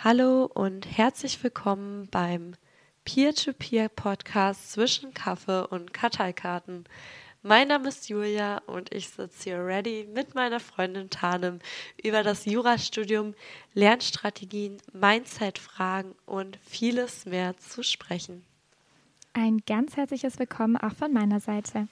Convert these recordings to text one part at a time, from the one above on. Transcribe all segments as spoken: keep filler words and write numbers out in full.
Hallo und herzlich willkommen beim Peer-to-Peer-Podcast zwischen Kaffee und Karteikarten. Mein Name ist Julia und ich sitze hier ready mit meiner Freundin Tanem über das Jurastudium, Lernstrategien, Mindset-Fragen und vieles mehr zu sprechen. Ein ganz herzliches Willkommen auch von meiner Seite.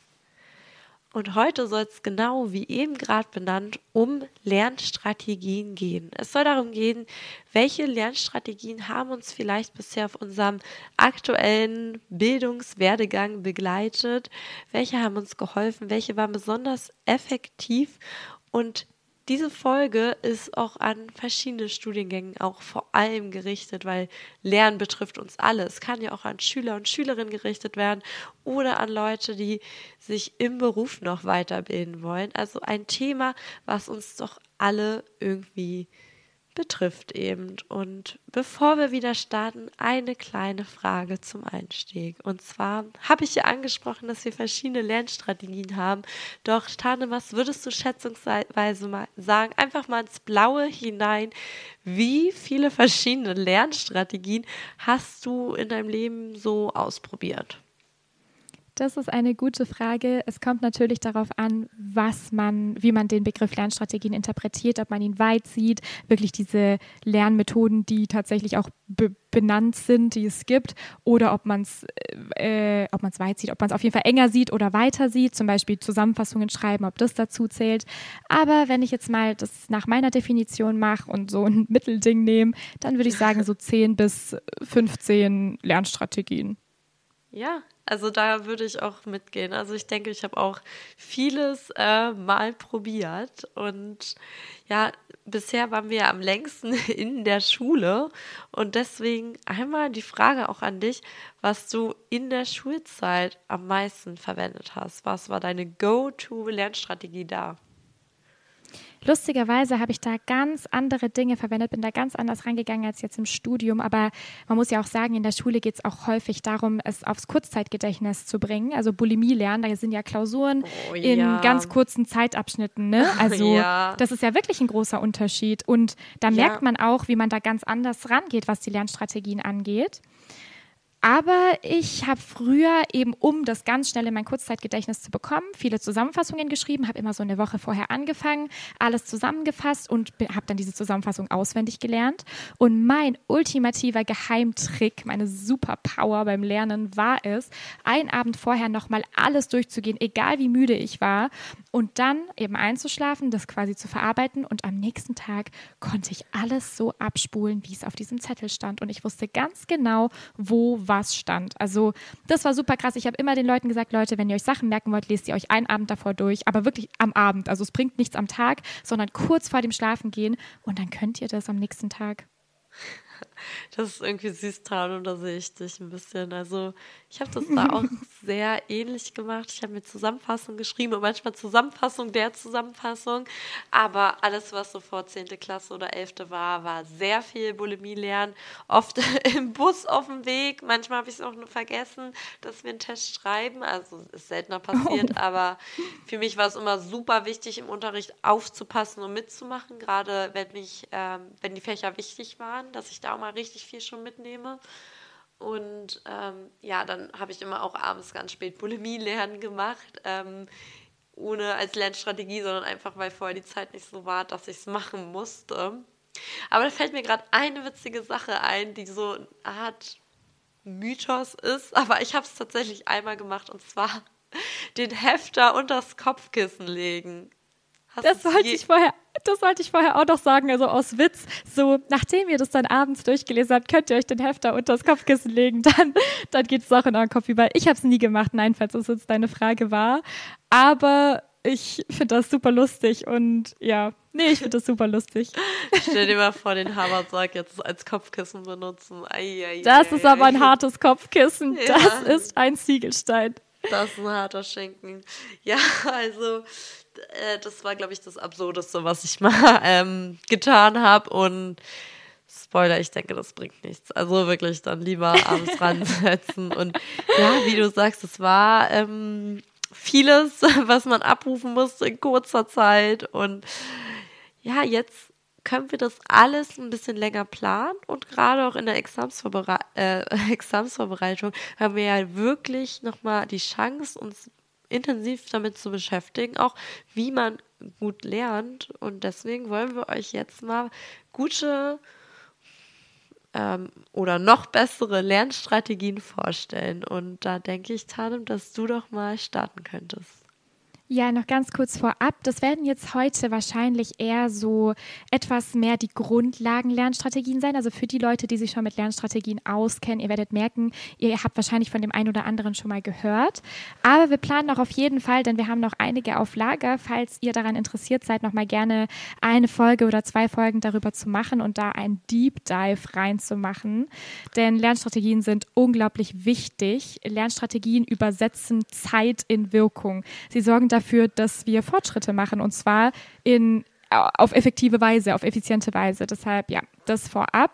Und heute soll es genau wie eben gerade benannt um Lernstrategien gehen. Es soll darum gehen, welche Lernstrategien haben uns vielleicht bisher auf unserem aktuellen Bildungswerdegang begleitet, welche haben uns geholfen, welche waren besonders effektiv. Und diese Folge ist auch an verschiedene Studiengängen auch vor allem gerichtet, weil Lernen betrifft uns alle. Es kann ja auch an Schüler und Schülerinnen gerichtet werden oder an Leute, die sich im Beruf noch weiterbilden wollen. Also ein Thema, was uns doch alle irgendwie betrifft eben. Und bevor wir wieder starten, eine kleine Frage zum Einstieg. Und zwar habe ich ja angesprochen, dass wir verschiedene Lernstrategien haben. Doch Tane, was würdest du schätzungsweise mal sagen, einfach mal ins Blaue hinein, wie viele verschiedene Lernstrategien hast du in deinem Leben so ausprobiert? Das ist eine gute Frage. Es kommt natürlich darauf an, was man, wie man den Begriff Lernstrategien interpretiert, ob man ihn weit sieht, wirklich diese Lernmethoden, die tatsächlich auch be- benannt sind, die es gibt, oder ob man es äh, ob man es weit sieht, ob man es auf jeden Fall enger sieht oder weiter sieht, zum Beispiel Zusammenfassungen schreiben, ob das dazu zählt. Aber wenn ich jetzt mal das nach meiner Definition mache und so ein Mittelding nehme, dann würde ich sagen so zehn bis fünfzehn Lernstrategien. Ja, also da würde ich auch mitgehen. Also ich denke, ich habe auch vieles äh, mal probiert und ja, bisher waren wir ja am längsten in der Schule und deswegen einmal die Frage auch an dich, was du in der Schulzeit am meisten verwendet hast. Was war deine Go-To-Lernstrategie da? Lustigerweise habe ich da ganz andere Dinge verwendet, bin da ganz anders rangegangen als jetzt im Studium, aber man muss ja auch sagen, in der Schule geht es auch häufig darum, es aufs Kurzzeitgedächtnis zu bringen, also Bulimie lernen, da sind ja Klausuren Oh, in ja. ganz kurzen Zeitabschnitten, ne? Also Ja. das ist ja wirklich ein großer Unterschied und da Ja. merkt man auch, wie man da ganz anders rangeht, was die Lernstrategien angeht. Aber ich habe früher eben, um das ganz schnell in mein Kurzzeitgedächtnis zu bekommen, viele Zusammenfassungen geschrieben, habe immer so eine Woche vorher angefangen, alles zusammengefasst und habe dann diese Zusammenfassung auswendig gelernt. Und mein ultimativer Geheimtrick, meine Superpower beim Lernen war es, einen Abend vorher nochmal alles durchzugehen, egal wie müde ich war, und dann eben einzuschlafen, das quasi zu verarbeiten. Und am nächsten Tag konnte ich alles so abspulen, wie es auf diesem Zettel stand. Und ich wusste ganz genau, wo was stand. Also das war super krass. Ich habe immer den Leuten gesagt, Leute, wenn ihr euch Sachen merken wollt, lest ihr euch einen Abend davor durch, aber wirklich am Abend. Also es bringt nichts am Tag, sondern kurz vor dem Schlafengehen und dann könnt ihr das am nächsten Tag. Das ist irgendwie süß, Tano, da sehe ich dich ein bisschen. Also ich habe das da auch sehr ähnlich gemacht. Ich habe mir Zusammenfassung geschrieben und manchmal Zusammenfassung der Zusammenfassung. Aber alles, was so vor zehnte Klasse oder elfte war, war sehr viel Bulimie lernen. Oft im Bus auf dem Weg. Manchmal habe ich es auch nur vergessen, dass wir einen Test schreiben. Also ist seltener passiert. Oh. Aber für mich war es immer super wichtig, im Unterricht aufzupassen und mitzumachen. Gerade wenn, mich, ähm, wenn die Fächer wichtig waren, dass ich da auch mal richtig viel schon mitnehme. Und ähm, ja, dann habe ich immer auch abends ganz spät Bulimie lernen gemacht, ähm, ohne als Lernstrategie, sondern einfach, weil vorher die Zeit nicht so war, dass ich es machen musste. Aber da fällt mir gerade eine witzige Sache ein, die so eine Art Mythos ist, aber ich habe es tatsächlich einmal gemacht, und zwar den Hefter unter das Kopfkissen legen. Hast Das wollte je- ich vorher, das wollte ich vorher auch noch sagen, also aus Witz. So, nachdem ihr das dann abends durchgelesen habt, könnt ihr euch den Hefter unter das Kopfkissen legen, dann, dann geht es auch in euren Kopf über. Ich habe es nie gemacht, nein, falls das jetzt deine Frage war. Aber ich finde das super lustig und ja, nee, ich finde das super lustig. Stell dir mal vor, den Habersack jetzt als Kopfkissen benutzen. Ei, ei, Das ei, ist aber ein ei. hartes Kopfkissen. Ja. Das ist ein Ziegelstein. Das ist ein harter Schinken. Ja, also äh, das war, glaube ich, das Absurdeste, was ich mal ähm, getan habe. Und Spoiler, ich denke, das bringt nichts. Also wirklich dann lieber abends ransetzen. Und ja, wie du sagst, es war ähm, vieles, was man abrufen musste in kurzer Zeit. Und ja, jetzt können wir das alles ein bisschen länger planen und gerade auch in der Examsvorbere- äh, Examsvorbereitung haben wir ja wirklich nochmal die Chance, uns intensiv damit zu beschäftigen, auch wie man gut lernt und deswegen wollen wir euch jetzt mal gute ähm, oder noch bessere Lernstrategien vorstellen und da denke ich, Tanem, dass du doch mal starten könntest. Ja, noch ganz kurz vorab. Das werden jetzt heute wahrscheinlich eher so etwas mehr die Grundlagen-Lernstrategien sein. Also für die Leute, die sich schon mit Lernstrategien auskennen, ihr werdet merken, ihr habt wahrscheinlich von dem einen oder anderen schon mal gehört. Aber wir planen auch auf jeden Fall, denn wir haben noch einige auf Lager, falls ihr daran interessiert seid, noch mal gerne eine Folge oder zwei Folgen darüber zu machen und da ein Deep Dive reinzumachen. Denn Lernstrategien sind unglaublich wichtig. Lernstrategien übersetzen Zeit in Wirkung. Sie sorgen dafür, dafür, dass wir Fortschritte machen und zwar in, auf effektive Weise, auf effiziente Weise. Deshalb, ja, das vorab.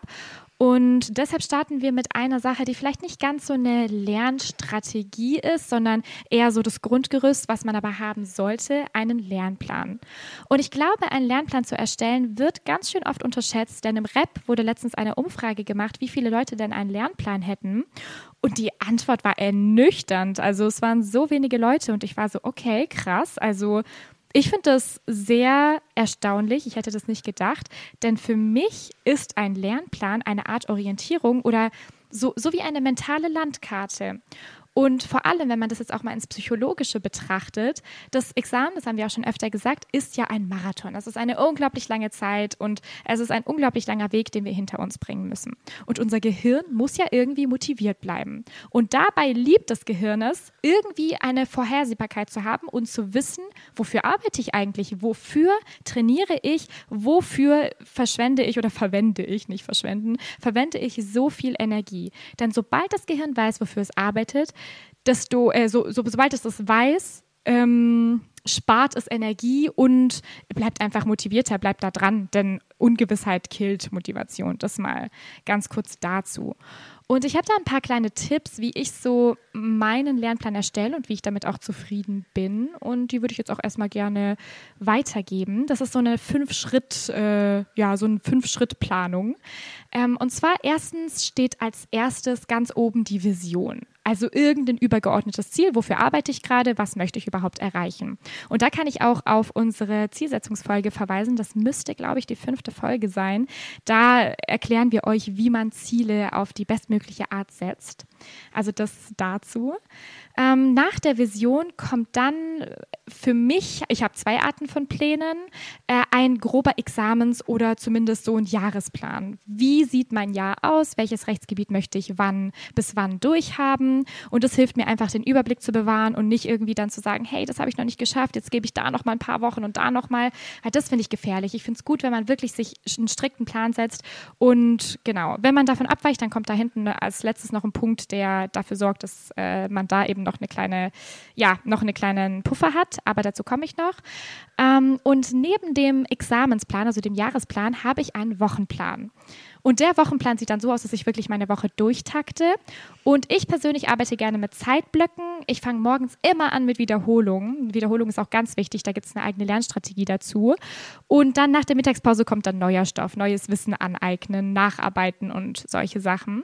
Und deshalb starten wir mit einer Sache, die vielleicht nicht ganz so eine Lernstrategie ist, sondern eher so das Grundgerüst, was man aber haben sollte, einen Lernplan. Und ich glaube, einen Lernplan zu erstellen, wird ganz schön oft unterschätzt, denn im Rap wurde letztens eine Umfrage gemacht, wie viele Leute denn einen Lernplan hätten. Und die Antwort war ernüchternd. Also es waren so wenige Leute und ich war so, okay, krass. Also ich finde das sehr erstaunlich. Ich hätte das nicht gedacht, denn für mich ist ein Lernplan eine Art Orientierung oder so, so wie eine mentale Landkarte. Und vor allem, wenn man das jetzt auch mal ins Psychologische betrachtet, das Examen, das haben wir auch schon öfter gesagt, ist ja ein Marathon. Das ist eine unglaublich lange Zeit und es ist ein unglaublich langer Weg, den wir hinter uns bringen müssen. Und unser Gehirn muss ja irgendwie motiviert bleiben. Und dabei liebt das Gehirn es, irgendwie eine Vorhersehbarkeit zu haben und zu wissen, wofür arbeite ich eigentlich, wofür trainiere ich, wofür verschwende ich oder verwende ich, nicht verschwenden, verwende ich so viel Energie. Denn sobald das Gehirn weiß, wofür es arbeitet, desto, äh, so, so, sobald es das weiß, ähm, spart es Energie und bleibt einfach motivierter, bleibt da dran, denn Ungewissheit killt Motivation. Das mal ganz kurz dazu. Und ich habe da ein paar kleine Tipps, wie ich so meinen Lernplan erstelle und wie ich damit auch zufrieden bin. Und die würde ich jetzt auch erstmal gerne weitergeben. Das ist so eine Fünf-Schritt, äh, ja, so eine Fünf-Schritt-Planung. Ähm, und zwar erstens steht als erstes ganz oben die Vision. Also irgendein übergeordnetes Ziel, wofür arbeite ich gerade, was möchte ich überhaupt erreichen. Und da kann ich auch auf unsere Zielsetzungsfolge verweisen. Das müsste, glaube ich, die fünfte Folge sein. Da erklären wir euch, wie man Ziele auf die bestmögliche Art setzt. Also das dazu. Ähm, nach der Vision kommt dann für mich, ich habe zwei Arten von Plänen, äh, ein grober Examens- oder zumindest so ein Jahresplan. Wie sieht mein Jahr aus? Welches Rechtsgebiet möchte ich wann bis wann durchhaben? Und das hilft mir einfach, den Überblick zu bewahren und nicht irgendwie dann zu sagen, hey, das habe ich noch nicht geschafft, jetzt gebe ich da noch mal ein paar Wochen und da noch mal. Weil das finde ich gefährlich. Ich finde es gut, wenn man wirklich sich einen strikten Plan setzt. Und genau, wenn man davon abweicht, dann kommt da hinten als letztes noch ein Punkt, der dafür sorgt, dass äh, man da eben noch eine kleine, ja, noch einen kleinen Puffer hat. Aber dazu komme ich noch. Ähm, und neben dem Examensplan, also dem Jahresplan, habe ich einen Wochenplan. Und der Wochenplan sieht dann so aus, dass ich wirklich meine Woche durchtakte. Und ich persönlich arbeite gerne mit Zeitblöcken. Ich fange morgens immer an mit Wiederholungen. Wiederholung ist auch ganz wichtig, da gibt es eine eigene Lernstrategie dazu. Und dann nach der Mittagspause kommt dann neuer Stoff, neues Wissen aneignen, nacharbeiten und solche Sachen.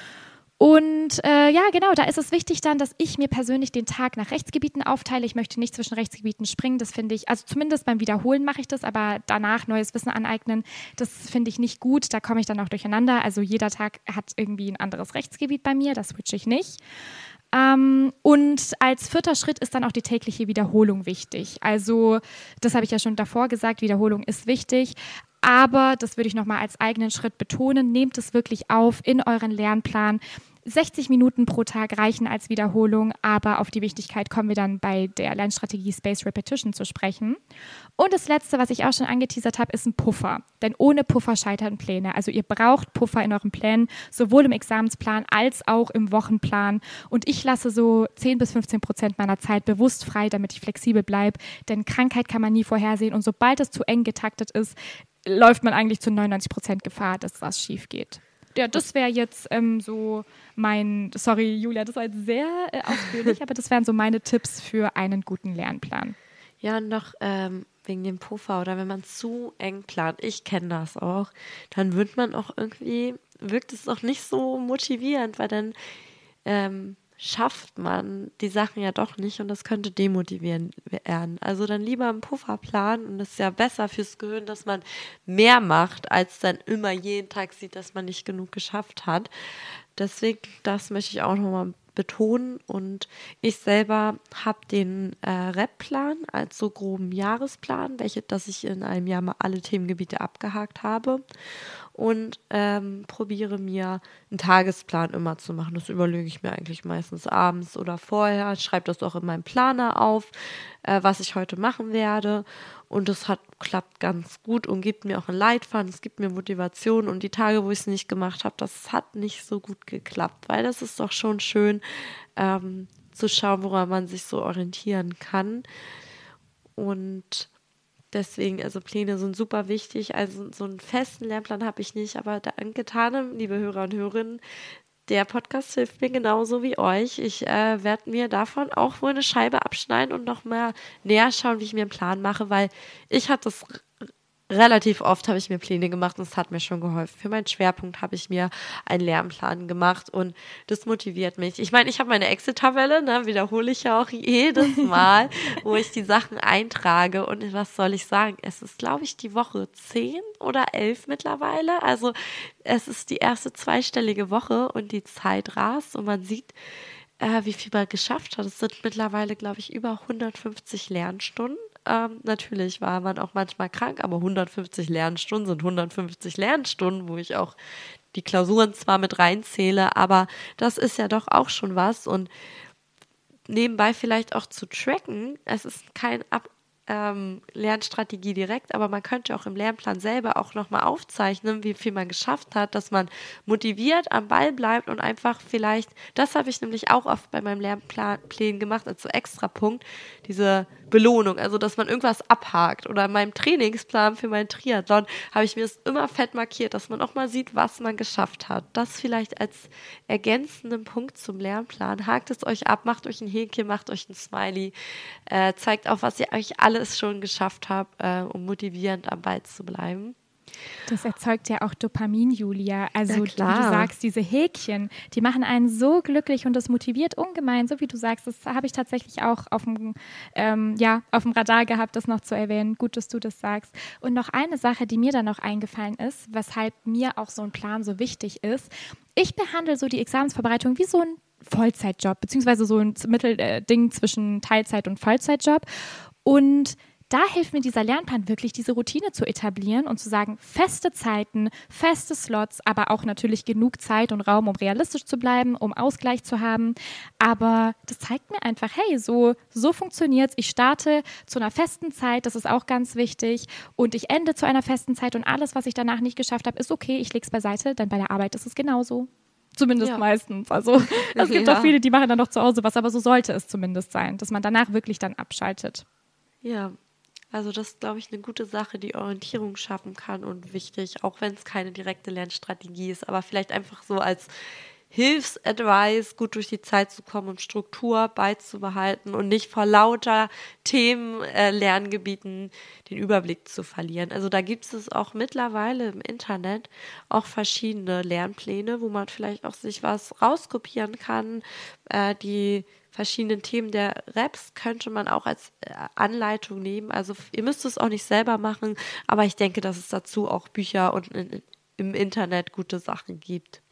Und äh, ja, genau, da ist es wichtig dann, dass ich mir persönlich den Tag nach Rechtsgebieten aufteile. Ich möchte nicht zwischen Rechtsgebieten springen, das finde ich, also zumindest beim Wiederholen mache ich das, aber danach neues Wissen aneignen, das finde ich nicht gut, da komme ich dann auch durcheinander. Also jeder Tag hat irgendwie ein anderes Rechtsgebiet bei mir, das switche ich nicht. Ähm, und als vierter Schritt ist dann auch die tägliche Wiederholung wichtig. Also das habe ich ja schon davor gesagt, Wiederholung ist wichtig. Aber das würde ich nochmal als eigenen Schritt betonen. Nehmt es wirklich auf in euren Lernplan. sechzig Minuten pro Tag reichen als Wiederholung, aber auf die Wichtigkeit kommen wir dann bei der Lernstrategie Spaced Repetition zu sprechen. Und das Letzte, was ich auch schon angeteasert habe, ist ein Puffer. Denn ohne Puffer scheitern Pläne. Also ihr braucht Puffer in euren Plänen, sowohl im Examensplan als auch im Wochenplan. Und ich lasse so zehn bis fünfzehn Prozent meiner Zeit bewusst frei, damit ich flexibel bleibe. Denn Krankheit kann man nie vorhersehen. Und sobald es zu eng getaktet ist, läuft man eigentlich zu neunundneunzig Prozent Gefahr, dass was schief geht. Ja, das wäre jetzt ähm, so mein, sorry Julia, das war jetzt sehr äh, ausführlich, aber das wären so meine Tipps für einen guten Lernplan. Ja, und noch ähm, wegen dem Puffer oder wenn man zu eng plant, ich kenne das auch, dann wird man auch irgendwie, wirkt es auch nicht so motivierend, weil dann ähm, schafft man die Sachen ja doch nicht und das könnte demotivieren werden. Also dann lieber einen Puffer planen und das ist ja besser fürs Gehirn, dass man mehr macht, als dann immer jeden Tag sieht, dass man nicht genug geschafft hat. Deswegen, das möchte ich auch nochmal betonen und ich selber habe den äh, Rap-Plan als so groben Jahresplan, welche, dass ich in einem Jahr mal alle Themengebiete abgehakt habe und ähm, probiere mir einen Tagesplan immer zu machen. Das überlege ich mir eigentlich meistens abends oder vorher. Ich schreibe das auch in meinem Planer auf, äh, was ich heute machen werde und das hat klappt ganz gut und gibt mir auch einen Leitfaden, es gibt mir Motivation und die Tage, wo ich es nicht gemacht habe, das hat nicht so gut geklappt, weil das ist doch schon schön ähm, zu schauen, woran man sich so orientieren kann und deswegen, also Pläne sind super wichtig, also so einen festen Lernplan habe ich nicht, aber danke Tane, liebe Hörer und Hörerinnen, der Podcast hilft mir genauso wie euch. Ich äh, werde mir davon auch wohl eine Scheibe abschneiden und noch mal näher schauen, wie ich mir einen Plan mache, weil ich hatte das relativ oft, habe ich mir Pläne gemacht und es hat mir schon geholfen. Für meinen Schwerpunkt habe ich mir einen Lernplan gemacht und das motiviert mich. Ich meine, ich habe meine Excel-Tabelle, ne, wiederhole ich ja auch jedes Mal, wo ich die Sachen eintrage und was soll ich sagen? Es ist, glaube ich, die Woche zehn oder elf mittlerweile. Also es ist die erste zweistellige Woche und die Zeit rast und man sieht, äh, wie viel man geschafft hat. Es sind mittlerweile, glaube ich, über hundertfünfzig Lernstunden. Ähm, natürlich war man auch manchmal krank, aber hundertfünfzig Lernstunden sind hundertfünfzig Lernstunden, wo ich auch die Klausuren zwar mit reinzähle, aber das ist ja doch auch schon was und nebenbei vielleicht auch zu tracken, es ist kein Ab ähm, Lernstrategie direkt, aber man könnte auch im Lernplan selber auch nochmal aufzeichnen, wie viel man geschafft hat, dass man motiviert am Ball bleibt und einfach vielleicht, das habe ich nämlich auch oft bei meinem Lernplan gemacht, als so extra Punkt, diese Belohnung, also dass man irgendwas abhakt oder in meinem Trainingsplan für meinen Triathlon habe ich mir das immer fett markiert, dass man auch mal sieht, was man geschafft hat. Das vielleicht als ergänzenden Punkt zum Lernplan. Hakt es euch ab, macht euch ein Häkchen, macht euch ein Smiley, äh, zeigt auf, was ihr euch alles schon geschafft habt, äh, um motivierend am Ball zu bleiben. Das erzeugt ja auch Dopamin, Julia. Also wie du sagst, diese Häkchen, die machen einen so glücklich und das motiviert ungemein. So wie du sagst, das habe ich tatsächlich auch auf dem, ähm, ja, auf dem Radar gehabt, das noch zu erwähnen. Gut, dass du das sagst. Und noch eine Sache, die mir dann noch eingefallen ist, weshalb mir auch so ein Plan so wichtig ist. Ich behandle so die Examensvorbereitung wie so ein Vollzeitjob, beziehungsweise so ein Mittelding äh, zwischen Teilzeit- und Vollzeitjob. Und da hilft mir dieser Lernplan wirklich, diese Routine zu etablieren und zu sagen, feste Zeiten, feste Slots, aber auch natürlich genug Zeit und Raum, um realistisch zu bleiben, um Ausgleich zu haben. Aber das zeigt mir einfach, hey, so, so funktioniert's. Ich starte zu einer festen Zeit, das ist auch ganz wichtig. Und ich ende zu einer festen Zeit und alles, was ich danach nicht geschafft habe, ist okay, ich leg's beiseite, denn bei der Arbeit ist es genauso. Zumindest ja. meistens. Also es gibt ja. auch viele, die machen dann noch zu Hause was, aber so sollte es zumindest sein, dass man danach wirklich dann abschaltet. Ja, also das ist, glaube ich, eine gute Sache, die Orientierung schaffen kann und wichtig, auch wenn es keine direkte Lernstrategie ist, aber vielleicht einfach so als Hilfsadvice, gut durch die Zeit zu kommen und Struktur beizubehalten und nicht vor lauter Themen, äh, Lerngebieten den Überblick zu verlieren. Also da gibt es auch mittlerweile im Internet auch verschiedene Lernpläne, wo man vielleicht auch sich was rauskopieren kann, äh, die verschiedenen Themen der Reps könnte man auch als Anleitung nehmen. Also ihr müsst es auch nicht selber machen, aber ich denke, dass es dazu auch Bücher und in, im Internet gute Sachen gibt.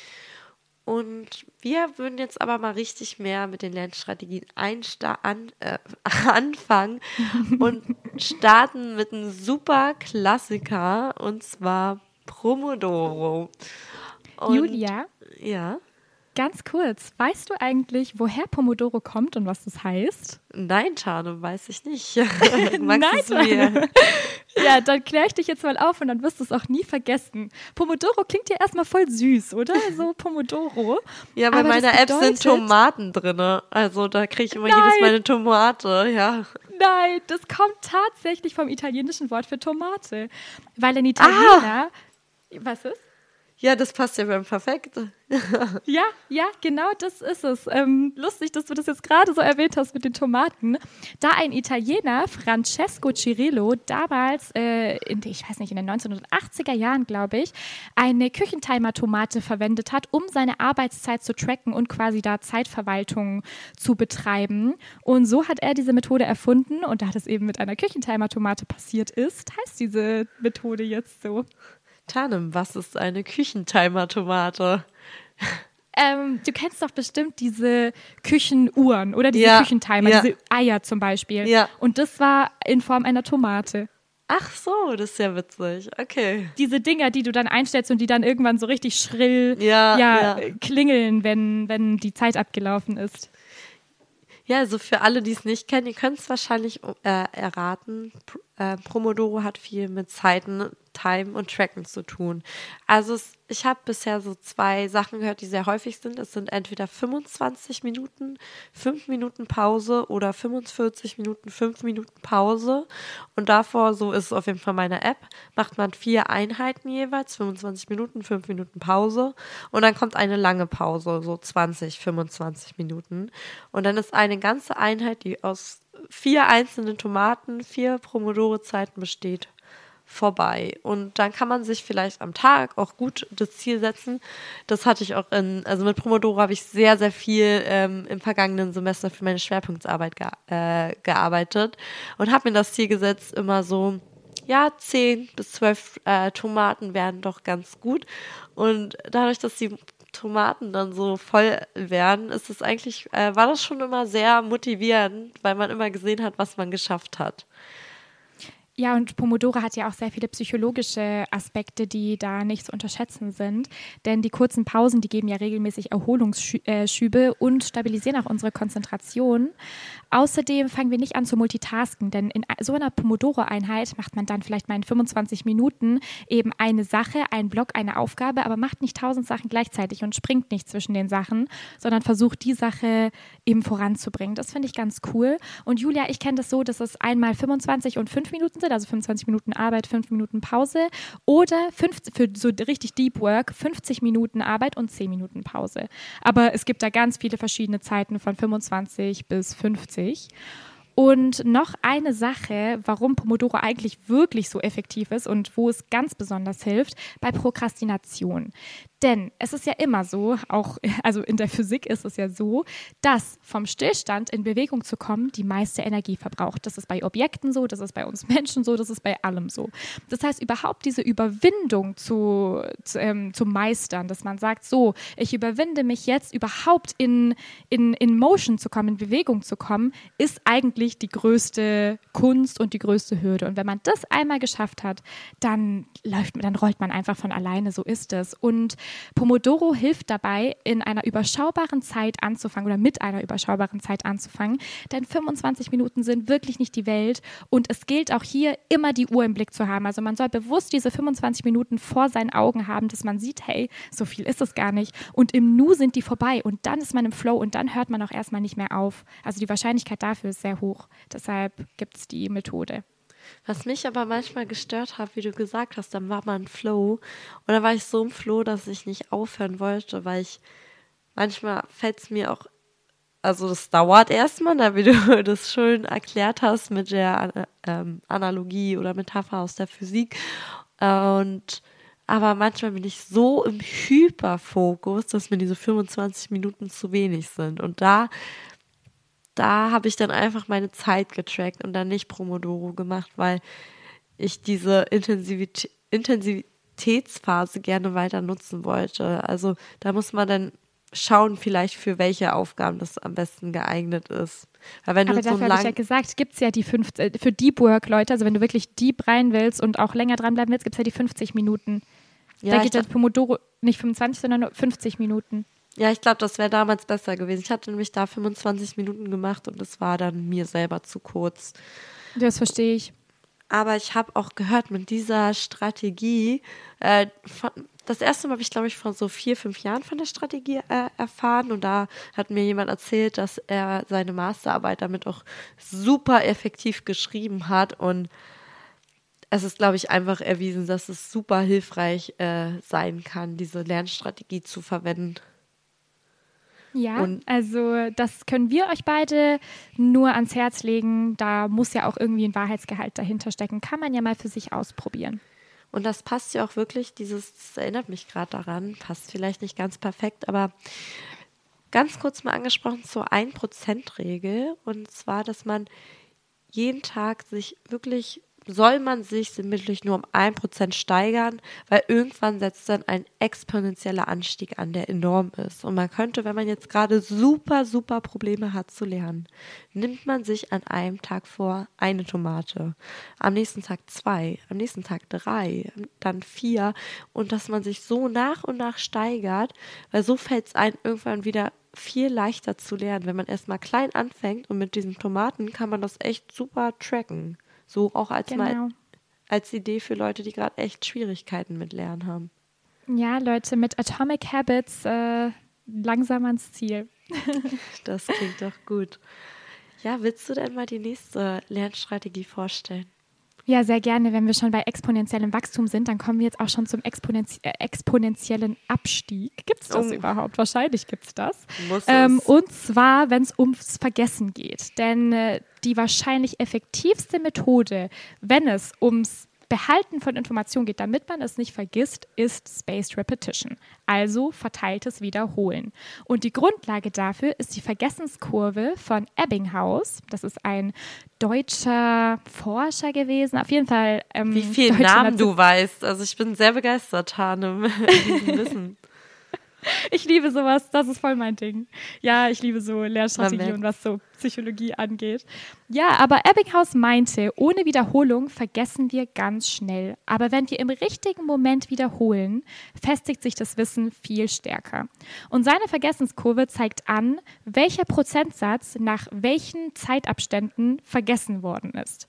Und wir würden jetzt aber mal richtig mehr mit den Lernstrategien einsta- an, äh, anfangen und starten mit einem super Klassiker und zwar Pomodoro. Und, Julia? Ja? Ganz kurz, weißt du eigentlich, woher Pomodoro kommt und was das heißt? Nein, Tane, weiß ich nicht. Nein, Tane. Ja, dann kläre ich dich jetzt mal auf und dann wirst du es auch nie vergessen. Pomodoro klingt ja erstmal voll süß, oder? So Pomodoro. Ja, bei aber meiner App sind Tomaten drin. Also da kriege ich immer Nein. jedes Mal eine Tomate, ja. Nein, das kommt tatsächlich vom italienischen Wort für Tomate. Weil ein Italiener... Ah. Was ist? Ja, das passt ja beim perfekt. Ja, ja, genau das ist es. Ähm, lustig, dass du das jetzt gerade so erwähnt hast mit den Tomaten. Da ein Italiener, Francesco Cirillo, damals, äh, in, ich weiß nicht, in den neunzehnhundertachtziger Jahren, glaube ich, eine Küchentimer-Tomate verwendet hat, um seine Arbeitszeit zu tracken und quasi da Zeitverwaltung zu betreiben. Und so hat er diese Methode erfunden und da das eben mit einer Küchentimer-Tomate passiert ist, heißt diese Methode jetzt so. Tanem, was ist eine Küchentimer-Tomate? Ähm, du kennst doch bestimmt diese Küchenuhren oder diese Ja, Küchentimer, ja. diese Eier zum Beispiel. Ja. Und das war in Form einer Tomate. Ach so, das ist ja witzig. Okay. Diese Dinger, die du dann einstellst und die dann irgendwann so richtig schrill Ja, ja, ja. klingeln, wenn, wenn die Zeit abgelaufen ist. Ja, also für alle, die es nicht kennen, ihr könnt es wahrscheinlich äh, erraten. P- äh, Pomodoro hat viel mit Zeiten, Time und Tracken zu tun. Also es, ich habe bisher so zwei Sachen gehört, die sehr häufig sind. Es sind entweder fünfundzwanzig Minuten, fünf Minuten Pause oder fünfundvierzig Minuten, fünf Minuten Pause. Und davor, so ist es auf jeden Fall meine App, macht man vier Einheiten jeweils, fünfundzwanzig Minuten, fünf Minuten Pause. Und dann kommt eine lange Pause, so zwanzig, fünfundzwanzig Minuten. Und dann ist eine ganze Einheit, die aus vier einzelnen Tomaten, vier Pomodoro-Zeiten besteht, vorbei. Und dann kann man sich vielleicht am Tag auch gut das Ziel setzen. Das hatte ich auch in, also mit Pomodoro habe ich sehr, sehr viel ähm, im vergangenen Semester für meine Schwerpunktsarbeit ge- äh, gearbeitet und habe mir das Ziel gesetzt, immer so, ja, zehn bis zwölf äh, Tomaten wären doch ganz gut. Und dadurch, dass die Tomaten dann so voll werden, ist es eigentlich, äh, war das schon immer sehr motivierend, weil man immer gesehen hat, was man geschafft hat. Ja, und Pomodoro hat ja auch sehr viele psychologische Aspekte, die da nicht zu unterschätzen sind. Denn die kurzen Pausen, die geben ja regelmäßig Erholungsschübe und stabilisieren auch unsere Konzentration. Außerdem fangen wir nicht an zu multitasken, denn in so einer Pomodoro-Einheit macht man dann vielleicht mal in fünfundzwanzig Minuten eben eine Sache, einen Block, eine Aufgabe, aber macht nicht tausend Sachen gleichzeitig und springt nicht zwischen den Sachen, sondern versucht die Sache eben voranzubringen. Das finde ich ganz cool. Und Julia, ich kenne das so, dass es einmal fünfundzwanzig und fünf Minuten sind, also fünfundzwanzig Minuten Arbeit, fünf Minuten Pause oder fünfzig, für so richtig Deep Work fünfzig Minuten Arbeit und zehn Minuten Pause. Aber es gibt da ganz viele verschiedene Zeiten von fünfundzwanzig bis fünfzig. Und noch eine Sache, warum Pomodoro eigentlich wirklich so effektiv ist und wo es ganz besonders hilft, bei Prokrastination. Denn es ist ja immer so, auch also in der Physik ist es ja so, dass vom Stillstand in Bewegung zu kommen die meiste Energie verbraucht. Das ist bei Objekten so, das ist bei uns Menschen so, das ist bei allem so. Das heißt, überhaupt diese Überwindung zu, zu, ähm, zu meistern, dass man sagt, so, ich überwinde mich jetzt überhaupt in, in, in Motion zu kommen, in Bewegung zu kommen, ist eigentlich die größte Kunst und die größte Hürde. Und wenn man das einmal geschafft hat, dann läuft, dann rollt man einfach von alleine, so ist es. Und Pomodoro hilft dabei, in einer überschaubaren Zeit anzufangen oder mit einer überschaubaren Zeit anzufangen, denn fünfundzwanzig Minuten sind wirklich nicht die Welt und es gilt auch hier immer die Uhr im Blick zu haben. Also man soll bewusst diese fünfundzwanzig Minuten vor seinen Augen haben, dass man sieht, hey, so viel ist es gar nicht und im Nu sind die vorbei und dann ist man im Flow und dann hört man auch erstmal nicht mehr auf. Also die Wahrscheinlichkeit dafür ist sehr hoch. Deshalb gibt es die Methode. Was mich aber manchmal gestört hat, wie du gesagt hast, dann war man Flow. Und dann war ich so im Flow, dass ich nicht aufhören wollte, weil ich manchmal fällt es mir auch, also das dauert erstmal, da wie du das schön erklärt hast mit der ähm, Analogie oder Metapher aus der Physik. Und aber manchmal bin ich so im Hyperfokus, dass mir diese fünfundzwanzig Minuten zu wenig sind. Und da Da habe ich dann einfach meine Zeit getrackt und dann nicht Pomodoro gemacht, weil ich diese Intensivitä- Intensitätsphase gerne weiter nutzen wollte. Also da muss man dann schauen, vielleicht für welche Aufgaben das am besten geeignet ist. Weil wenn Aber du so dafür lang habe ich ja gesagt, gibt es ja die fünf, äh, für Deep Work, Leute, also wenn du wirklich deep rein willst und auch länger dranbleiben willst, gibt es ja die fünfzig Minuten. ja, Da geht ich, das Pomodoro nicht fünfundzwanzig, sondern nur fünfzig Minuten. ja, ich glaube, das wäre damals besser gewesen. Ich hatte nämlich da fünfundzwanzig Minuten gemacht und das war dann mir selber zu kurz. Das verstehe ich. Aber ich habe auch gehört, mit dieser Strategie, äh, von, das erste Mal habe ich, glaube ich, vor so vier, fünf Jahren von der Strategie äh, erfahren und da hat mir jemand erzählt, dass er seine Masterarbeit damit auch super effektiv geschrieben hat und es ist, glaube ich, einfach erwiesen, dass es super hilfreich äh, sein kann, diese Lernstrategie zu verwenden. Ja, Und also das können wir euch beide nur ans Herz legen. Da muss ja auch irgendwie ein Wahrheitsgehalt dahinter stecken. Kann man ja mal für sich ausprobieren. Und das passt ja auch wirklich, dieses, das erinnert mich gerade daran, passt vielleicht nicht ganz perfekt, aber ganz kurz mal angesprochen zur ein Prozent Regel. Und zwar, dass man jeden Tag sich wirklich, soll man sich sinnbildlich nur um ein Prozent steigern, weil irgendwann setzt dann ein exponentieller Anstieg an, der enorm ist. Und man könnte, wenn man jetzt gerade super, super Probleme hat zu lernen, nimmt man sich an einem Tag vor eine Tomate, am nächsten Tag zwei, am nächsten Tag drei, dann vier und dass man sich so nach und nach steigert, weil so fällt es einem irgendwann wieder viel leichter zu lernen. Wenn man erstmal klein anfängt und mit diesen Tomaten kann man das echt super tracken. So auch als Genau. mal als Idee für Leute, die gerade echt Schwierigkeiten mit Lernen haben. Ja, Leute, mit Atomic Habits äh, langsam ans Ziel. Das klingt doch gut. Ja, willst du denn mal die nächste Lernstrategie vorstellen? Ja, sehr gerne. Wenn wir schon bei exponentiellem Wachstum sind, dann kommen wir jetzt auch schon zum Exponenz- äh, exponentiellen Abstieg. Gibt es das Oh. überhaupt? Wahrscheinlich gibt es das. Muss Ähm, es. und zwar, wenn es ums Vergessen geht. Denn äh, die wahrscheinlich effektivste Methode, wenn es ums Behalten von Informationen geht, damit man es nicht vergisst, ist Spaced Repetition, also verteiltes Wiederholen. Und die Grundlage dafür ist die Vergessenskurve von Ebbinghaus. Das ist ein deutscher Forscher gewesen. Auf jeden Fall. Ähm, Wie viele deutsche Namen Nation- du weißt. Also ich bin sehr begeistert, Hanem, in diesem Wissen. Ich liebe sowas, das ist voll mein Ding. Ja, ich liebe so Lernstrategie Man und was so Psychologie angeht. Ja, aber Ebbinghaus meinte, ohne Wiederholung vergessen wir ganz schnell. Aber wenn wir im richtigen Moment wiederholen, festigt sich das Wissen viel stärker. Und seine Vergessenskurve zeigt an, welcher Prozentsatz nach welchen Zeitabständen vergessen worden ist.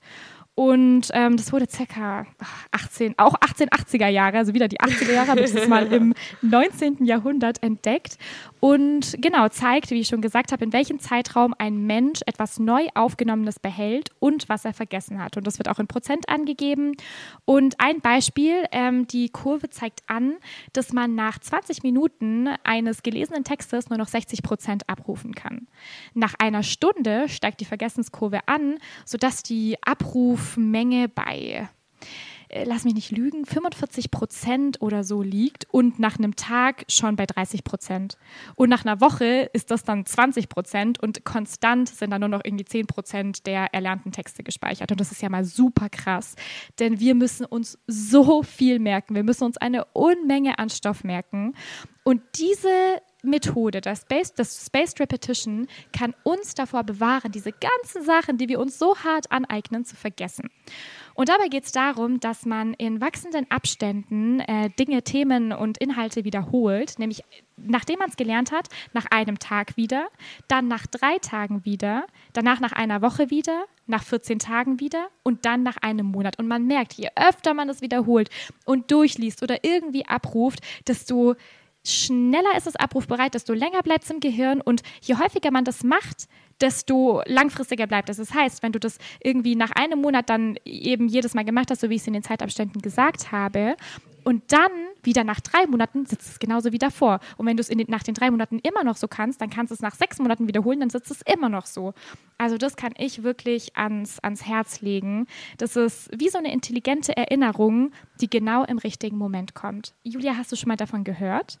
Und ähm, das wurde circa achtzehn, auch achtzehnhundertachtziger Jahre, also wieder die achtziger Jahre, aber das ist mal im neunzehnten Jahrhundert entdeckt. Und genau, zeigt, wie ich schon gesagt habe, in welchem Zeitraum ein Mensch etwas neu Aufgenommenes behält und was er vergessen hat. Und das wird auch in Prozent angegeben. Und ein Beispiel, ähm, die Kurve zeigt an, dass man nach zwanzig Minuten eines gelesenen Textes nur noch sechzig Prozent abrufen kann. Nach einer Stunde steigt die Vergessenskurve an, sodass die Abrufmenge bei, äh, lass mich nicht lügen, fünfundvierzig Prozent oder so liegt und nach einem Tag schon bei dreißig Prozent. Und nach einer Woche ist das dann zwanzig Prozent und konstant sind dann nur noch irgendwie zehn Prozent der erlernten Texte gespeichert. Und das ist ja mal super krass, denn wir müssen uns so viel merken. Wir müssen uns eine Unmenge an Stoff merken. Und diese Methode, das Spaced, das Spaced Repetition, kann uns davor bewahren, diese ganzen Sachen, die wir uns so hart aneignen, zu vergessen. Und dabei geht es darum, dass man in wachsenden Abständen äh, Dinge, Themen und Inhalte wiederholt, nämlich nachdem man es gelernt hat, nach einem Tag wieder, dann nach drei Tagen wieder, danach nach einer Woche wieder, nach vierzehn Tagen wieder und dann nach einem Monat. Und man merkt, je öfter man es wiederholt und durchliest oder irgendwie abruft, desto schneller ist es abrufbereit, desto länger bleibt es im Gehirn und je häufiger man das macht, desto langfristiger bleibt es. Das heißt, wenn du das irgendwie nach einem Monat dann eben jedes Mal gemacht hast, so wie ich es in den Zeitabständen gesagt habe, und dann wieder nach drei Monaten sitzt es genauso wie davor. Und wenn du es in den, nach den drei Monaten immer noch so kannst, dann kannst du es nach sechs Monaten wiederholen, dann sitzt es immer noch so. Also das kann ich wirklich ans, ans Herz legen. Das ist wie so eine intelligente Erinnerung, die genau im richtigen Moment kommt. Julia, hast du schon mal davon gehört?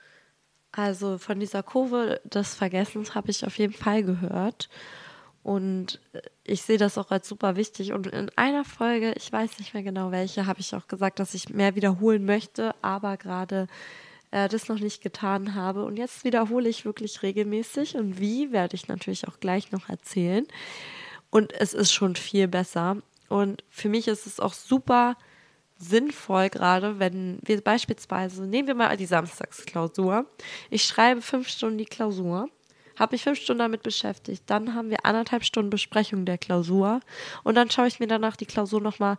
Also von dieser Kurve des Vergessens habe ich auf jeden Fall gehört und ich sehe das auch als super wichtig und in einer Folge, ich weiß nicht mehr genau welche, habe ich auch gesagt, dass ich mehr wiederholen möchte, aber gerade äh, das noch nicht getan habe und jetzt wiederhole ich wirklich regelmäßig und wie, werde ich natürlich auch gleich noch erzählen und es ist schon viel besser und für mich ist es auch super sinnvoll, gerade wenn wir beispielsweise, nehmen wir mal die Samstagsklausur, ich schreibe fünf Stunden die Klausur, habe mich fünf Stunden damit beschäftigt, dann haben wir anderthalb Stunden Besprechung der Klausur und dann schaue ich mir danach die Klausur nochmal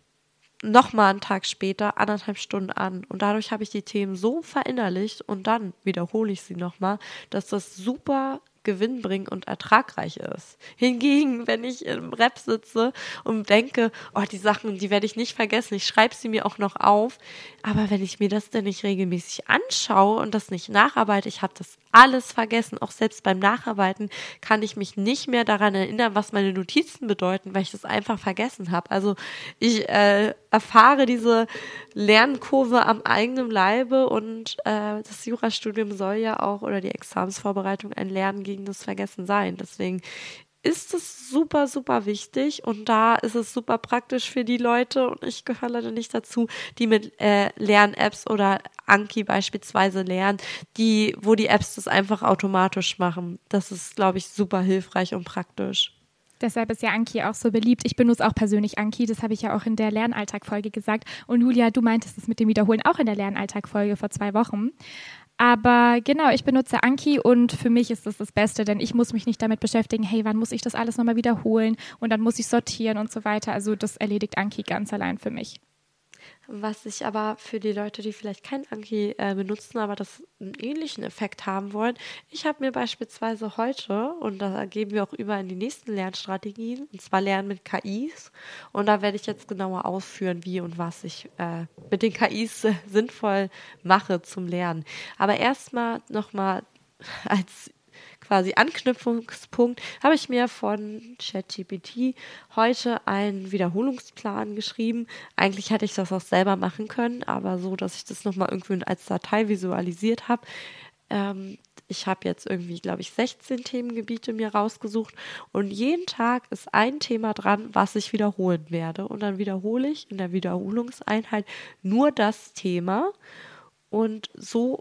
noch mal einen Tag später, anderthalb Stunden an und dadurch habe ich die Themen so verinnerlicht und dann wiederhole ich sie nochmal, dass das super gewinnbringend und ertragreich ist. Hingegen, wenn ich im Rap sitze und denke, oh, die Sachen, die werde ich nicht vergessen, ich schreibe sie mir auch noch auf, aber wenn ich mir das dann nicht regelmäßig anschaue und das nicht nacharbeite, ich habe das alles vergessen, auch selbst beim Nacharbeiten kann ich mich nicht mehr daran erinnern, was meine Notizen bedeuten, weil ich das einfach vergessen habe. Also ich äh, erfahre diese Lernkurve am eigenen Leibe und äh, das Jurastudium soll ja auch, oder die Examensvorbereitung, ein Lernen gegen das Vergessen sein. Deswegen ist es super, super wichtig und da ist es super praktisch für die Leute und ich gehöre leider nicht dazu, die mit äh, Lern-Apps oder Anki beispielsweise lernen, die, wo die Apps das einfach automatisch machen. Das ist, glaube ich, super hilfreich und praktisch. Deshalb ist ja Anki auch so beliebt. Ich benutze auch persönlich Anki, das habe ich ja auch in der Lernalltag-Folge gesagt. Und Julia, du meintest es mit dem Wiederholen auch in der Lernalltag-Folge vor zwei Wochen. Aber genau, ich benutze Anki und für mich ist das das Beste, denn ich muss mich nicht damit beschäftigen, hey, wann muss ich das alles nochmal wiederholen und dann muss ich sortieren und so weiter. Also das erledigt Anki ganz allein für mich. Was ich aber für die Leute, die vielleicht kein Anki äh, benutzen, aber das einen ähnlichen Effekt haben wollen, ich habe mir beispielsweise heute, und da gehen wir auch über in die nächsten Lernstrategien, und zwar Lernen mit K Is, und da werde ich jetzt genauer ausführen, wie und was ich äh, mit den K Is äh, sinnvoll mache zum Lernen. Aber erstmal nochmal als quasi Anknüpfungspunkt, habe ich mir von ChatGPT heute einen Wiederholungsplan geschrieben. Eigentlich hätte ich das auch selber machen können, aber so, dass ich das nochmal irgendwie als Datei visualisiert habe. Ähm, ich habe jetzt irgendwie, glaube ich, sechzehn Themengebiete mir rausgesucht und jeden Tag ist ein Thema dran, was ich wiederholen werde. Und dann wiederhole ich in der Wiederholungseinheit nur das Thema und so,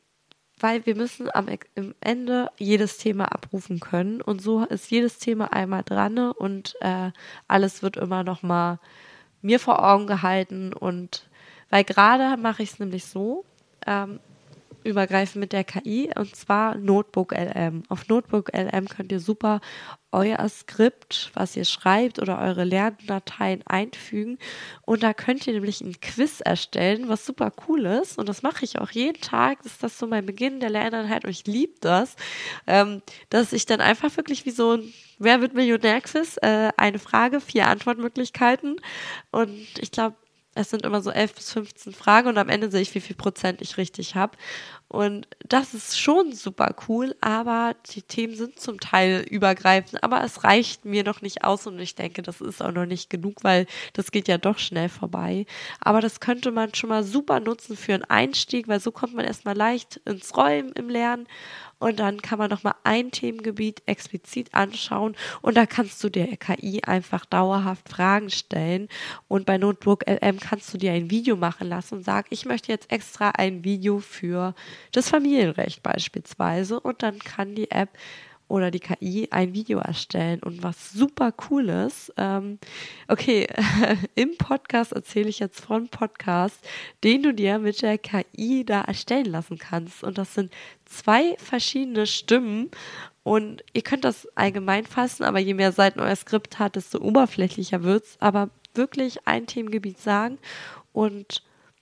weil wir müssen am im Ende jedes Thema abrufen können und so ist jedes Thema einmal dran und äh, alles wird immer noch mal mir vor Augen gehalten und weil gerade mache ich es nämlich so, ähm, übergreifen mit der K I und zwar Notebook L M. Auf Notebook L M könnt ihr super euer Skript, was ihr schreibt oder eure Lerndateien einfügen und da könnt ihr nämlich ein Quiz erstellen, was super cool ist und das mache ich auch jeden Tag. Das ist das so mein Beginn der Lerneinheit und ich liebe das, ähm, dass ich dann einfach wirklich wie so ein Wer wird Millionär-Quiz, äh, eine Frage, vier Antwortmöglichkeiten und ich glaube, es sind immer so elf bis fünfzehn Fragen und am Ende sehe ich, wie viel Prozent ich richtig habe. Und das ist schon super cool, aber die Themen sind zum Teil übergreifend, aber es reicht mir noch nicht aus und ich denke, das ist auch noch nicht genug, weil das geht ja doch schnell vorbei. Aber das könnte man schon mal super nutzen für einen Einstieg, weil so kommt man erstmal leicht ins Rollen im Lernen. Und dann kann man nochmal ein Themengebiet explizit anschauen und da kannst du der K I einfach dauerhaft Fragen stellen. Und bei Notebook L M kannst du dir ein Video machen lassen und sagen, ich möchte jetzt extra ein Video für das Familienrecht beispielsweise. Und dann kann die App oder die K I ein Video erstellen und was super Cooles. Ähm, okay, im Podcast erzähle ich jetzt von Podcast, den du dir mit der K I da erstellen lassen kannst. Und das sind zwei verschiedene Stimmen und ihr könnt das allgemein fassen, aber je mehr Seiten euer Skript hat, desto oberflächlicher wird's. Aber wirklich ein Themengebiet sagen und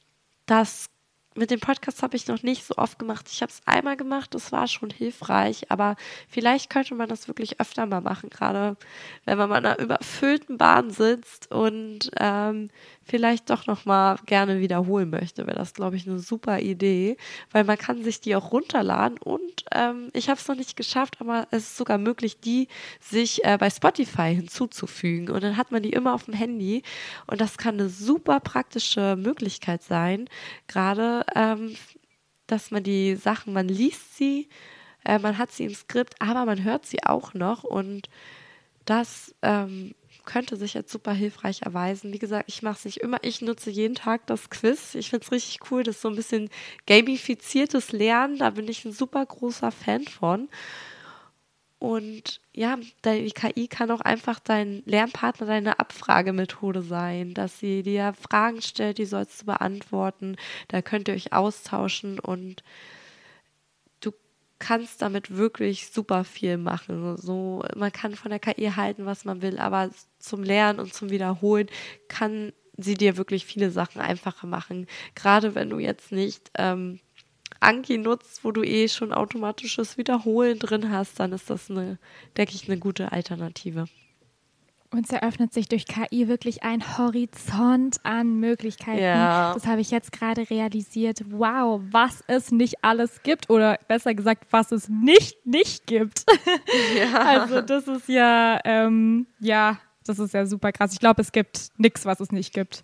das mit dem Podcast habe ich noch nicht so oft gemacht. Ich habe es einmal gemacht, das war schon hilfreich, aber vielleicht könnte man das wirklich öfter mal machen, gerade wenn man in einer überfüllten Bahn sitzt und ähm, vielleicht doch noch mal gerne wiederholen möchte, wäre das, glaube ich, eine super Idee, weil man kann sich die auch runterladen und ähm, ich habe es noch nicht geschafft, aber es ist sogar möglich, die sich äh, bei Spotify hinzuzufügen und dann hat man die immer auf dem Handy und das kann eine super praktische Möglichkeit sein, gerade ähm, dass man die Sachen, man liest sie, äh, man hat sie im Skript, aber man hört sie auch noch und das ähm, könnte sich jetzt super hilfreich erweisen. Wie gesagt, ich mache es nicht immer, ich nutze jeden Tag das Quiz. Ich finde es richtig cool, das ist so ein bisschen gamifiziertes Lernen, da bin ich ein super großer Fan von. Und ja, die K I kann auch einfach dein Lernpartner, deine Abfragemethode sein, dass sie dir Fragen stellt, die sollst du beantworten. Da könnt ihr euch austauschen und du kannst damit wirklich super viel machen. So, man kann von der K I halten, was man will, aber zum Lernen und zum Wiederholen kann sie dir wirklich viele Sachen einfacher machen. Gerade wenn du jetzt nicht ähm, Anki nutzt, wo du eh schon automatisches Wiederholen drin hast, dann ist das, eine, denke ich, eine gute Alternative. Uns eröffnet sich durch K I wirklich ein Horizont an Möglichkeiten. Ja. Das habe ich jetzt gerade realisiert. Wow, was es nicht alles gibt oder besser gesagt, was es nicht nicht gibt. Ja. Also das ist ja, ähm, ja, das ist ja super krass. Ich glaube, es gibt nichts, was es nicht gibt.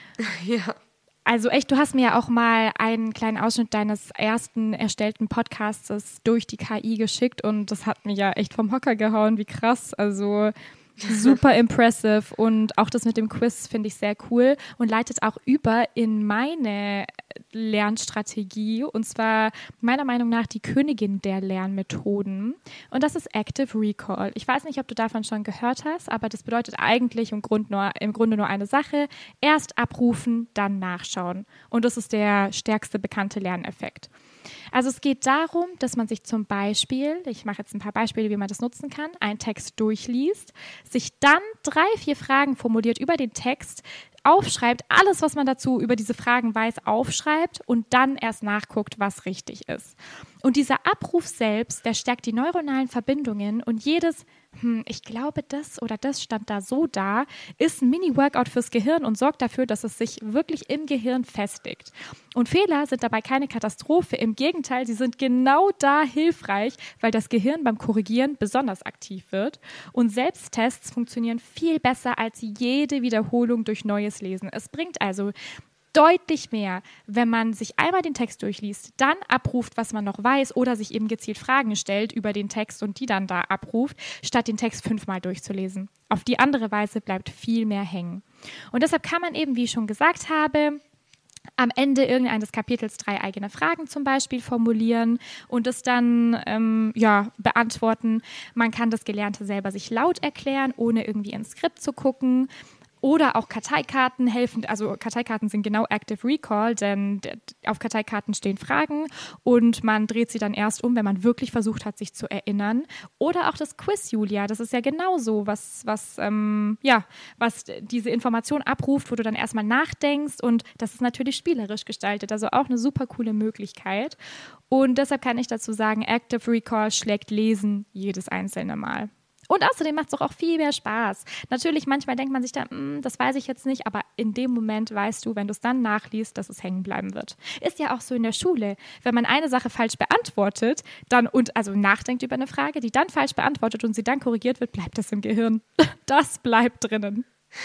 Ja. Also echt, du hast mir ja auch mal einen kleinen Ausschnitt deines ersten erstellten Podcasts durch die K I geschickt und das hat mich ja echt vom Hocker gehauen, wie krass. Also super impressive und auch das mit dem Quiz finde ich sehr cool und leitet auch über in meine Lernstrategie und zwar meiner Meinung nach die Königin der Lernmethoden und das ist Active Recall. Ich weiß nicht, ob du davon schon gehört hast, aber das bedeutet eigentlich im Grunde nur, im Grunde nur eine Sache, erst abrufen, dann nachschauen und das ist der stärkste bekannte Lerneffekt. Also es geht darum, dass man sich zum Beispiel, ich mache jetzt ein paar Beispiele, wie man das nutzen kann, einen Text durchliest, sich dann drei, vier Fragen formuliert über den Text, aufschreibt, alles, was man dazu über diese Fragen weiß, aufschreibt und dann erst nachguckt, was richtig ist. Und dieser Abruf selbst, der stärkt die neuronalen Verbindungen und jedes, hm, ich glaube, das oder das stand da so da, ist ein Mini-Workout fürs Gehirn und sorgt dafür, dass es sich wirklich im Gehirn festigt. Und Fehler sind dabei keine Katastrophe, im Gegenteil, sie sind genau da hilfreich, weil das Gehirn beim Korrigieren besonders aktiv wird. Und Selbsttests funktionieren viel besser als jede Wiederholung durch neues Lesen. Es bringt also deutlich mehr, wenn man sich einmal den Text durchliest, dann abruft, was man noch weiß oder sich eben gezielt Fragen stellt über den Text und die dann da abruft, statt den Text fünfmal durchzulesen. Auf die andere Weise bleibt viel mehr hängen. Und deshalb kann man eben, wie ich schon gesagt habe, am Ende irgendeines Kapitels drei eigene Fragen zum Beispiel formulieren und es dann ähm, ja, beantworten. Man kann das Gelernte selber sich laut erklären, ohne irgendwie ins Skript zu gucken. Oder auch Karteikarten helfen, also Karteikarten sind genau Active Recall, denn auf Karteikarten stehen Fragen und man dreht sie dann erst um, wenn man wirklich versucht hat, sich zu erinnern. Oder auch das Quiz, Julia, das ist ja genauso, was, was, ähm, ja, was diese Information abruft, wo du dann erstmal nachdenkst und das ist natürlich spielerisch gestaltet, also auch eine super coole Möglichkeit. Und deshalb kann ich dazu sagen, Active Recall schlägt Lesen jedes einzelne Mal. Und außerdem macht es doch auch viel mehr Spaß. Natürlich, manchmal denkt man sich dann, das weiß ich jetzt nicht, aber in dem Moment weißt du, wenn du es dann nachliest, dass es hängen bleiben wird. Ist ja auch so in der Schule. Wenn man eine Sache falsch beantwortet, dann und also nachdenkt über eine Frage, die dann falsch beantwortet und sie dann korrigiert wird, bleibt das im Gehirn. Das bleibt drinnen.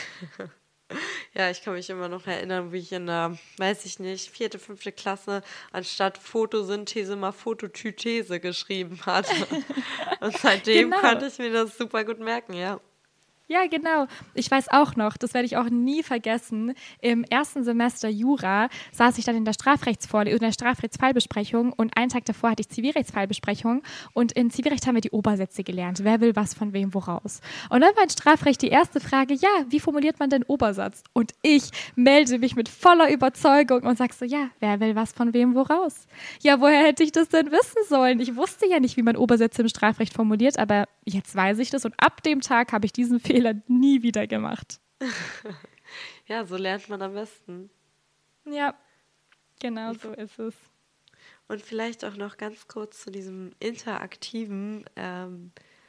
Ja, ich kann mich immer noch erinnern, wie ich in der, weiß ich nicht, vierte, fünfte Klasse anstatt Photosynthese mal Phototynthese geschrieben hatte. Und seitdem Genau. konnte ich mir das super gut merken, ja. Ja, genau. Ich weiß auch noch, das werde ich auch nie vergessen, im ersten Semester Jura saß ich dann in der Strafrechtsvorlesung, in der Strafrechtsfallbesprechung und einen Tag davor hatte ich Zivilrechtsfallbesprechung und in Zivilrecht haben wir die Obersätze gelernt. Wer will was von wem woraus? Und dann war in Strafrecht die erste Frage, ja, wie formuliert man denn Obersatz? Und ich melde mich mit voller Überzeugung und sag so, ja, wer will was von wem woraus? Ja, woher hätte ich das denn wissen sollen? Ich wusste ja nicht, wie man Obersätze im Strafrecht formuliert, aber jetzt weiß ich das und ab dem Tag habe ich diesen Fehler nie wieder gemacht. Ja, so lernt man am besten. Ja, genau so ist es. Und vielleicht auch noch ganz kurz zu diesem Interaktiven. Ähm,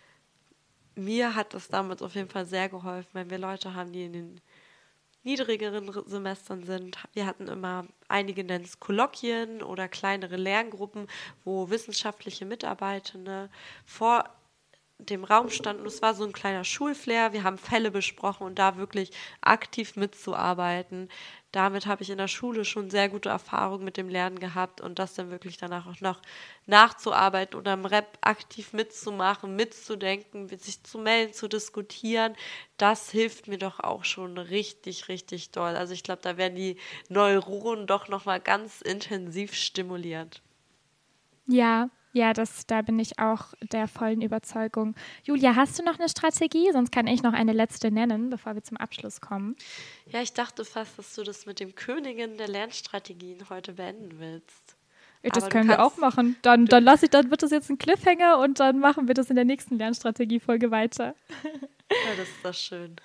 mir hat das damals auf jeden Fall sehr geholfen, wenn wir Leute haben, die in den niedrigeren Semestern sind. Wir hatten immer, einige nennen es Kolloquien oder kleinere Lerngruppen, wo wissenschaftliche Mitarbeitende vor dem Raum standen. Es war so ein kleiner Schulflair. Wir haben Fälle besprochen und da wirklich aktiv mitzuarbeiten. Damit habe ich in der Schule schon sehr gute Erfahrungen mit dem Lernen gehabt und das dann wirklich danach auch noch nachzuarbeiten oder im Rep aktiv mitzumachen, mitzudenken, sich zu melden, zu diskutieren, das hilft mir doch auch schon richtig, richtig doll. Also ich glaube, da werden die Neuronen doch nochmal ganz intensiv stimuliert. Ja, Ja, das, da bin ich auch der vollen Überzeugung. Julia, hast du noch eine Strategie? Sonst kann ich noch eine letzte nennen, bevor wir zum Abschluss kommen. Ja, ich dachte fast, dass du das mit dem Königin der Lernstrategien heute beenden willst. Das Aber können du wir auch kannst- machen. Dann, dann lasse ich, dann wird das jetzt ein Cliffhanger und dann machen wir das in der nächsten Lernstrategie-Folge weiter. Ja, das ist doch schön.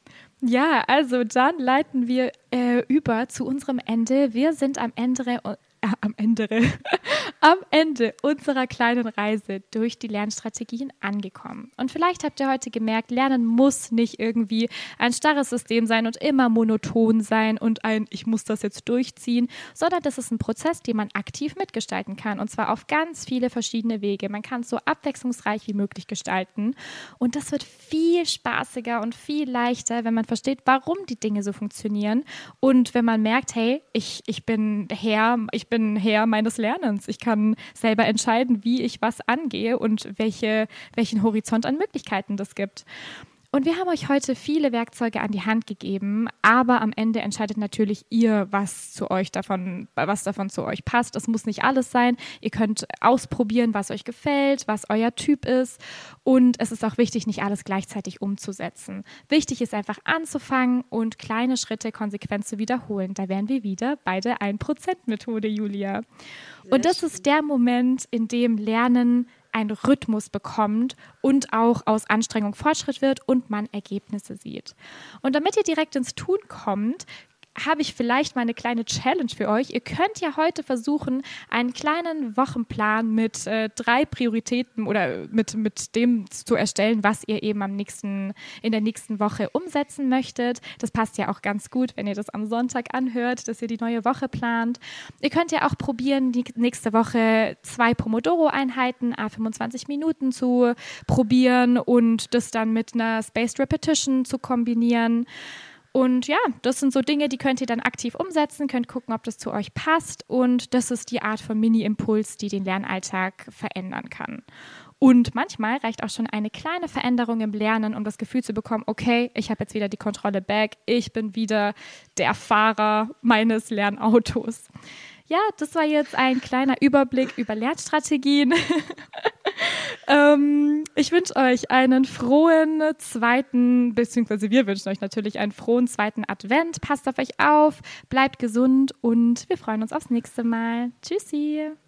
Ja, also dann leiten wir äh, über zu unserem Ende. Wir sind am Ende, äh, am Ende, am Ende unserer kleinen Reise durch die Lernstrategien angekommen. Und vielleicht habt ihr heute gemerkt, Lernen muss nicht irgendwie ein starres System sein und immer monoton sein und ein ich muss das jetzt durchziehen, sondern das ist ein Prozess, den man aktiv mitgestalten kann und zwar auf ganz viele verschiedene Wege. Man kann es so abwechslungsreich wie möglich gestalten und das wird viel spaßiger und viel leichter, wenn man versteht, warum die Dinge so funktionieren und wenn man merkt, hey, ich, ich bin Herr, ich bin Herr meines Lernens. Ich kann selber entscheiden, wie ich was angehe und welche, welchen Horizont an Möglichkeiten das gibt. Und wir haben euch heute viele Werkzeuge an die Hand gegeben, aber am Ende entscheidet natürlich ihr, was zu euch davon, was davon zu euch passt. Es muss nicht alles sein. Ihr könnt ausprobieren, was euch gefällt, was euer Typ ist. Und es ist auch wichtig, nicht alles gleichzeitig umzusetzen. Wichtig ist einfach anzufangen und kleine Schritte konsequent zu wiederholen. Da wären wir wieder bei der ein Prozent Methode, Julia. Und das ist der Moment, in dem Lernen einen Rhythmus bekommt und auch aus Anstrengung Fortschritt wird und man Ergebnisse sieht. Und damit ihr direkt ins Tun kommt, habe ich vielleicht mal eine kleine Challenge für euch. Ihr könnt ja heute versuchen, einen kleinen Wochenplan mit äh, drei Prioritäten oder mit, mit dem zu erstellen, was ihr eben am nächsten, in der nächsten Woche umsetzen möchtet. Das passt ja auch ganz gut, wenn ihr das am Sonntag anhört, dass ihr die neue Woche plant. Ihr könnt ja auch probieren, die nächste Woche zwei Pomodoro-Einheiten, à fünfundzwanzig Minuten zu probieren und das dann mit einer Spaced Repetition zu kombinieren. Und ja, das sind so Dinge, die könnt ihr dann aktiv umsetzen, könnt gucken, ob das zu euch passt. Und das ist die Art von Mini-Impuls, die den Lernalltag verändern kann. Und manchmal reicht auch schon eine kleine Veränderung im Lernen, um das Gefühl zu bekommen, okay, ich habe jetzt wieder die Kontrolle back, ich bin wieder der Fahrer meines Lernautos. Ja, das war jetzt ein kleiner Überblick über Lernstrategien. ähm, ich wünsche euch einen frohen zweiten, beziehungsweise wir wünschen euch natürlich einen frohen zweiten Advent. Passt auf euch auf, bleibt gesund und wir freuen uns aufs nächste Mal. Tschüssi!